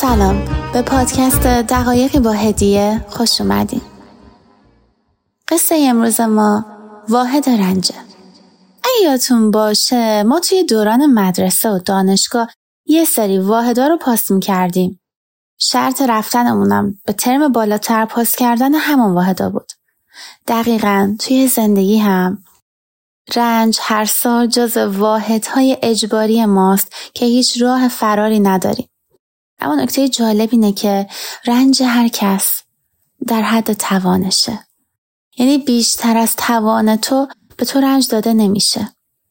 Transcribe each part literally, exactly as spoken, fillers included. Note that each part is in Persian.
سلام، به پادکست دقایقی با هدیه خوش اومدین. قصه امروز ما واحد رنجه. اگه یادتون باشه ما توی دوران مدرسه و دانشگاه یه سری واحدا رو پاس می‌کردیم. شرط رفتنمونم به ترم بالاتر پاس کردن همون واحدا بود. دقیقاً توی زندگی هم رنج هر سال جز واحدهای اجباری ماست که هیچ راه فراری نداریم. اما نکته جالب اینه که رنج هر کس در حد توانشه. یعنی بیشتر از توان تو به تو رنج داده نمیشه.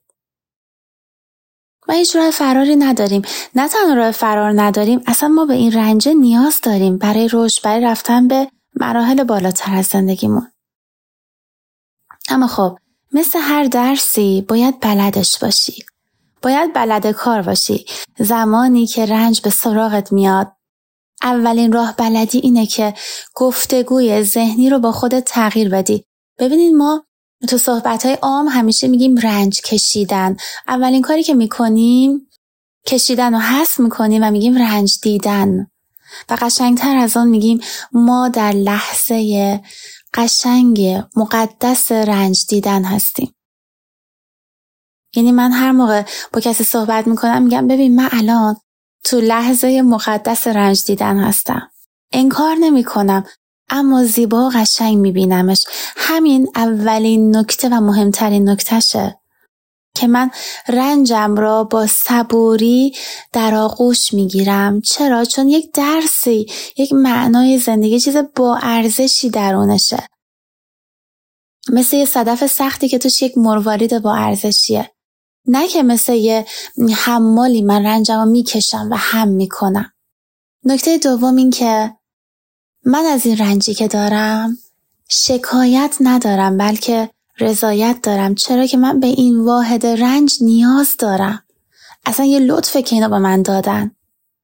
ما هیچ راه فراری نداریم. نه تنها راه فرار نداریم، اصلا ما به این رنج نیاز داریم برای رشد، برای رفتن به مراحل بالاتر از زندگیمون. اما خب مثل هر درسی باید بلدش باشی. باید بلد کار باشی. زمانی که رنج به سراغت میاد، اولین راه بلدی اینه که گفتگوی ذهنی رو با خودت تغییر بدی. ببینید ما تو صحبت‌های عام همیشه میگیم رنج کشیدن. اولین کاری که میکنیم کشیدن رو حذف میکنیم و میگیم رنج دیدن. و قشنگتر از آن میگیم ما در لحظه قشنگ مقدس رنج دیدن هستیم. یعنی من هر موقع با کسی صحبت میکنم میگم ببین من الان تو لحظه مقدس رنج دیدن هستم. انکار نمی کنم اما زیبا و قشنگ میبینمش. همین اولین نکته و مهمترین نکتهشه که من رنجم را با صبوری در آغوش میگیرم. چرا؟ چون یک درسی، یک معنای زندگی، چیز با ارزشی درونشه. مثل یه صدف سختی که توش یک مروارید با ارزشیه. نه که مثل یه حمالی من رنجم رو میکشم و هم میکنم. نکته دوم این که من از این رنجی که دارم شکایت ندارم بلکه رضایت دارم. چرا که من به این واحد رنج نیاز دارم. اصلا یه لطفه که اینا به من دادن.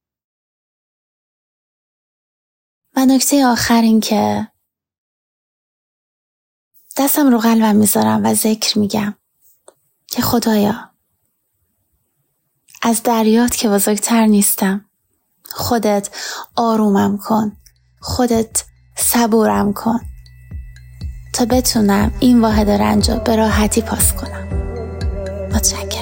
و نکته آخر این که دستم رو قلبم میذارم و ذکر میگم که خدایا از دریات که بزرگتر نیستم. خودت آرومم کن. خودت صبورم کن تا بتونم این واحد رنج رو به راحتی پاس کنم. متشکرم.